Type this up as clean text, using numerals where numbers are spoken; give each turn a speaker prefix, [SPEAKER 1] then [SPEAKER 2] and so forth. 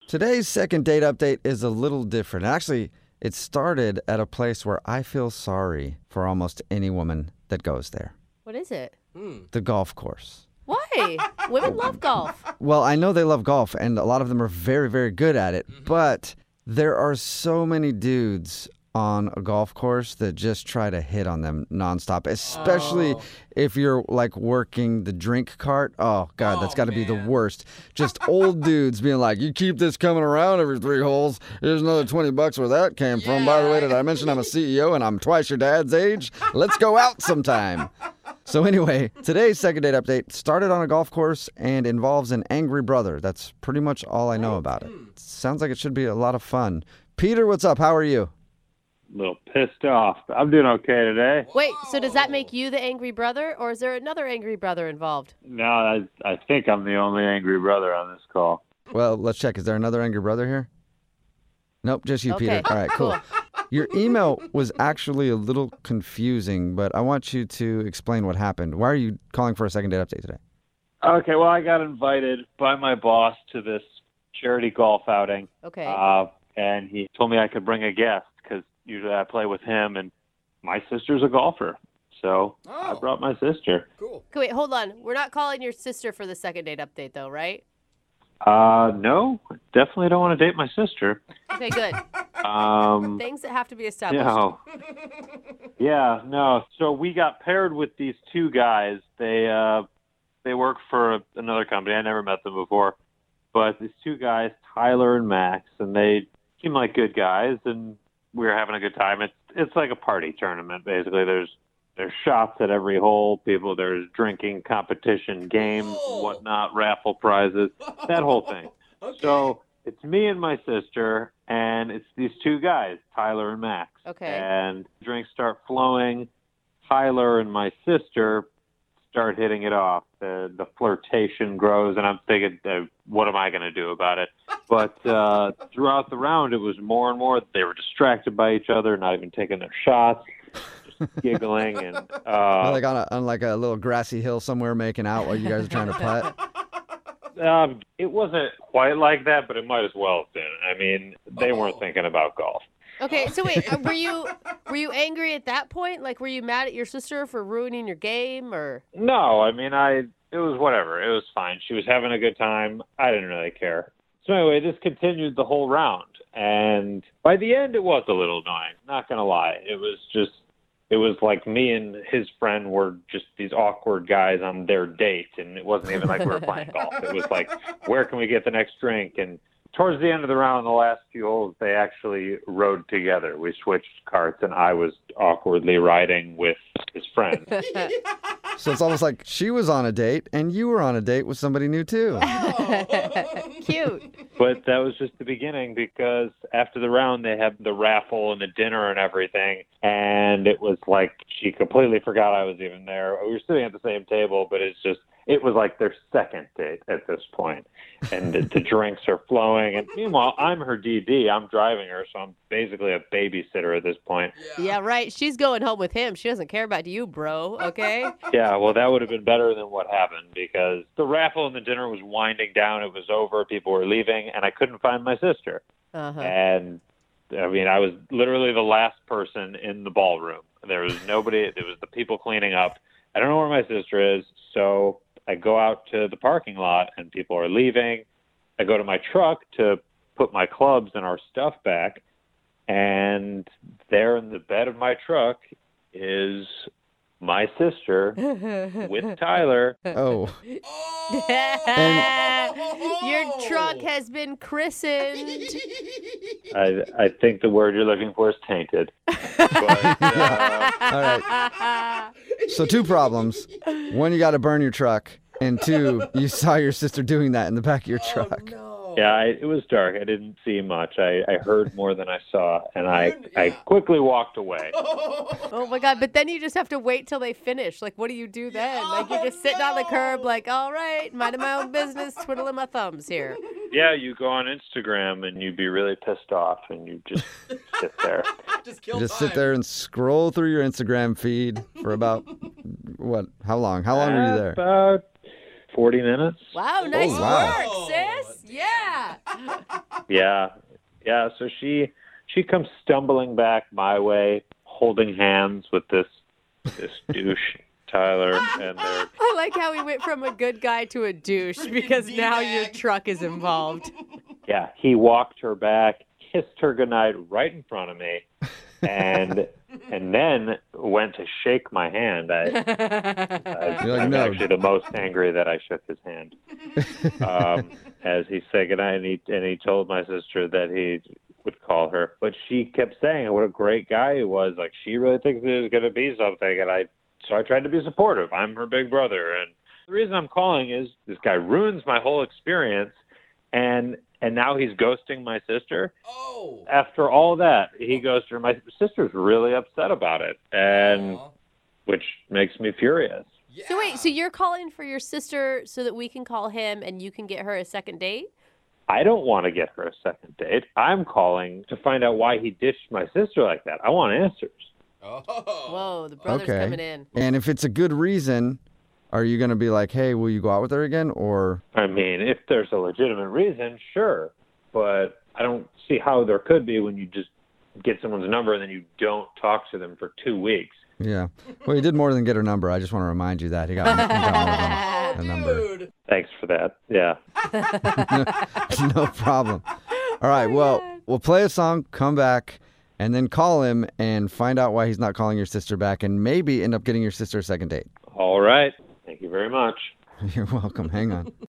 [SPEAKER 1] Today's second date update is a little different. Actually, it started at a place where I feel sorry for almost any woman that goes there.
[SPEAKER 2] What is it?
[SPEAKER 1] The golf course.
[SPEAKER 2] Why? Women love golf.
[SPEAKER 1] Well, I know they love golf, and a lot of them are very, very good at it, but there are so many dudes on a golf course that just try to hit on them nonstop, especially if you're like working the drink cart. Oh, God, that's got to be the worst. Just old dudes being like, you keep this coming around every 3 holes. Here's another $20 where that came from. By the way, did I mention I'm a CEO and I'm twice your dad's age? Let's go out sometime. So anyway, today's second date update started on a golf course and involves an angry brother. That's pretty much all I know about it. Sounds like it should be a lot of fun. Peter, what's up? How are you?
[SPEAKER 3] A little pissed off. I'm doing okay today.
[SPEAKER 2] Wait, so does that make you the angry brother, or is there another angry brother involved?
[SPEAKER 3] No, I think I'm the only angry brother on this call.
[SPEAKER 1] Well, let's check. Is there another angry brother here? Nope, just you,
[SPEAKER 2] Okay.
[SPEAKER 1] Peter. All right, cool. Your email was actually a little confusing, but I want you to explain what happened. Why are you calling for a second date update today?
[SPEAKER 3] Okay, well, I got invited by my boss to this charity golf outing.
[SPEAKER 2] Okay.
[SPEAKER 3] And he told me I could bring a guest because usually I play with him, and my sister's a golfer. So I brought my sister.
[SPEAKER 4] Cool.
[SPEAKER 2] Okay, wait, hold on. We're not calling your sister for the second date update, though, right?
[SPEAKER 3] No, definitely don't want to date my sister.
[SPEAKER 2] Okay, good. Things that have to be established.
[SPEAKER 3] No. Yeah, no. So we got paired with these two guys. They work for another company. I never met them before. But these two guys, Tyler and Max, and they seem like good guys, and we were having a good time. It's like a party tournament, basically. There's shots at every hole. There's drinking competition, games, whatnot, raffle prizes, that whole thing.
[SPEAKER 4] Okay.
[SPEAKER 3] So it's me and my sister, and it's these two guys, Tyler and Max.
[SPEAKER 2] Okay.
[SPEAKER 3] And drinks start flowing. Tyler and my sister start hitting it off. The flirtation grows, and I'm thinking, what am I going to do about it? But throughout the round, it was more and more. They were distracted by each other, not even taking their shots, just giggling. And
[SPEAKER 1] Like on like a little grassy hill somewhere making out while you guys are trying to putt?
[SPEAKER 3] It wasn't quite like that, but it might as well have been. I mean, they weren't thinking about golf.
[SPEAKER 2] Okay, so wait, were you angry at that point? Like, were you mad at your sister for ruining your game, or?
[SPEAKER 3] No, I mean, it was whatever. It was fine. She was having a good time. I didn't really care. So anyway, this continued the whole round. And by the end, it was a little annoying. Not going to lie. It was like me and his friend were just these awkward guys on their date. And it wasn't even like we were playing golf. It was like, where can we get the next drink? And towards the end of the round, the last few holes, they actually rode together. We switched carts, and I was awkwardly riding with his friend.
[SPEAKER 1] So it's almost like she was on a date and you were on a date with somebody new too.
[SPEAKER 2] Cute.
[SPEAKER 3] But that was just the beginning, because after the round, they had the raffle and the dinner and everything. And it was like she completely forgot I was even there. We were sitting at the same table, but it was like their second date at this point. And the drinks are flowing. And meanwhile, I'm her DD. I'm driving her, so I'm basically a babysitter at this point.
[SPEAKER 2] Yeah, right. She's going home with him. She doesn't care about you, bro, okay?
[SPEAKER 3] Yeah, well, that would have been better than what happened, because the raffle and the dinner was winding down. It was over. People were leaving, and I couldn't find my sister.
[SPEAKER 2] Uh-huh.
[SPEAKER 3] And, I mean, I was literally the last person in the ballroom. There was nobody. There was the people cleaning up. I don't know where my sister is, so I go out to the parking lot, and people are leaving. I go to my truck to put my clubs and our stuff back, and there in the bed of my truck is my sister with Tyler.
[SPEAKER 1] Oh.
[SPEAKER 2] Your truck has been christened.
[SPEAKER 3] I think the word you're looking for is tainted. But,
[SPEAKER 1] All right. So 2 problems. 1, you got to burn your truck. And 2, you saw your sister doing that in the back of your truck.
[SPEAKER 4] No.
[SPEAKER 3] yeah, it was dark. I didn't see much. I heard more than I saw, and I quickly walked away.
[SPEAKER 2] Oh my God, but then you just have to wait till they finish. Like, what do you do then? Like, you're just sitting on the curb like, all right, minding my own business, twiddling my thumbs here.
[SPEAKER 3] Yeah, you go on Instagram and you'd be really pissed off, and you just sit there.
[SPEAKER 1] Just sit there and scroll through your Instagram feed for about, what, how long? How long were you there?
[SPEAKER 3] About 40 minutes.
[SPEAKER 2] Wow, nice
[SPEAKER 1] wow.
[SPEAKER 2] work, sis. Yeah.
[SPEAKER 3] Yeah. Yeah. So she comes stumbling back my way, holding hands with this douche, Tyler, and they're
[SPEAKER 2] I like how he went from a good guy to a douche because now your truck is involved.
[SPEAKER 3] yeah, he walked her back, kissed her goodnight right in front of me, and then went to shake my hand. I
[SPEAKER 1] You're like,
[SPEAKER 3] was
[SPEAKER 1] "No."
[SPEAKER 3] actually the most angry that I shook his hand as he said goodnight, and he told my sister that he would call her, but she kept saying what a great guy he was. Like, she really thinks it was going to be something, and so I tried to be supportive. I'm her big brother, and the reason I'm calling is this guy ruins my whole experience, and now he's ghosting my sister.
[SPEAKER 4] Oh.
[SPEAKER 3] After all that, he ghosted her. My sister's really upset about it, and
[SPEAKER 4] Aw.
[SPEAKER 3] which makes me furious.
[SPEAKER 4] Yeah.
[SPEAKER 2] So wait, so you're calling for your sister so that we can call him and you can get her a second date?
[SPEAKER 3] I don't want to get her a second date. I'm calling to find out why he ditched my sister like that. I want answers.
[SPEAKER 4] Oh.
[SPEAKER 2] Whoa, the brother's
[SPEAKER 1] Okay.
[SPEAKER 2] coming in.
[SPEAKER 1] And if it's a good reason, are you going to be like, hey, will you go out with her again? Or,
[SPEAKER 3] I mean, if there's a legitimate reason, sure. But I don't see how there could be when you just get someone's number and then you don't talk to them for 2 weeks.
[SPEAKER 1] yeah. Well, he did more than get her number. I just want to remind you that. He got more than a number.
[SPEAKER 4] Dude.
[SPEAKER 3] Thanks for that. Yeah.
[SPEAKER 1] No problem. All right, well, we'll play a song, come back, and then call him and find out why he's not calling your sister back and maybe end up getting your sister a second date.
[SPEAKER 3] All right. Thank you very much.
[SPEAKER 1] You're welcome. Hang on.